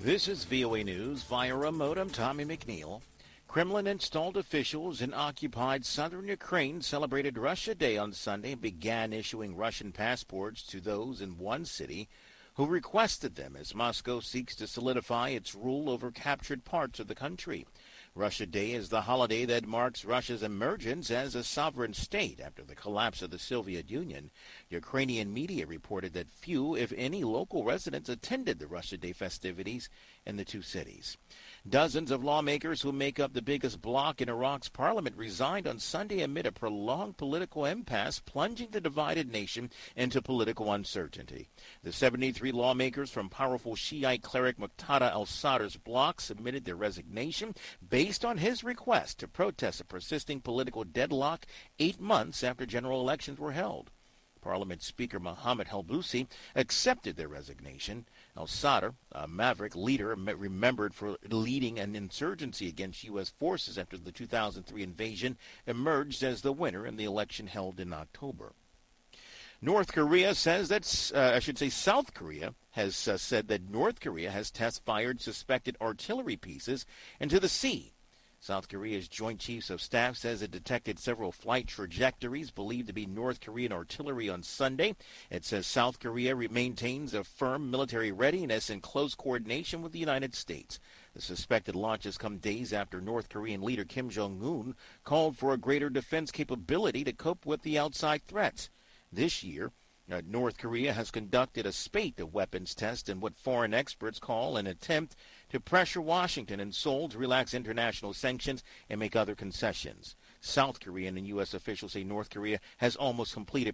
This is VOA News via remote. I'm Tommy McNeil. Kremlin-installed officials in occupied southern Ukraine celebrated Russia Day on Sunday and began issuing Russian passports to those in one city who requested them as Moscow seeks to solidify its rule over captured parts of the country. Russia Day is the holiday that marks Russia's emergence as a sovereign state after the collapse of the Soviet Union. Ukrainian media reported that few, if any, local residents attended the Russia Day festivities in the two cities. Dozens of lawmakers who make up the biggest bloc in Iraq's parliament resigned on Sunday amid a prolonged political impasse, plunging the divided nation into political uncertainty. The 73 lawmakers from powerful Shiite cleric Muqtada al-Sadr's bloc submitted their resignation based on his request to protest a persisting political deadlock 8 months after general elections were held. Parliament Speaker Mohammed Halbousi accepted their resignation. Al-Sadr, a maverick leader remembered for leading an insurgency against U.S. forces after the 2003 invasion, emerged as the winner in the election held in October. North Korea says that, South Korea has said that North Korea has test-fired suspected artillery pieces into the sea. South Korea's Joint Chiefs of Staff says it detected several flight trajectories believed to be North Korean artillery on Sunday. It says South Korea maintains a firm military readiness in close coordination with the United States. The suspected launches come days after North Korean leader Kim Jong-un called for a greater defense capability to cope with the outside threats. This year, North Korea has conducted a spate of weapons tests in what foreign experts call an attempt to pressure Washington and Seoul to relax international sanctions and make other concessions. South Korean and U.S. officials say North Korea has almost completed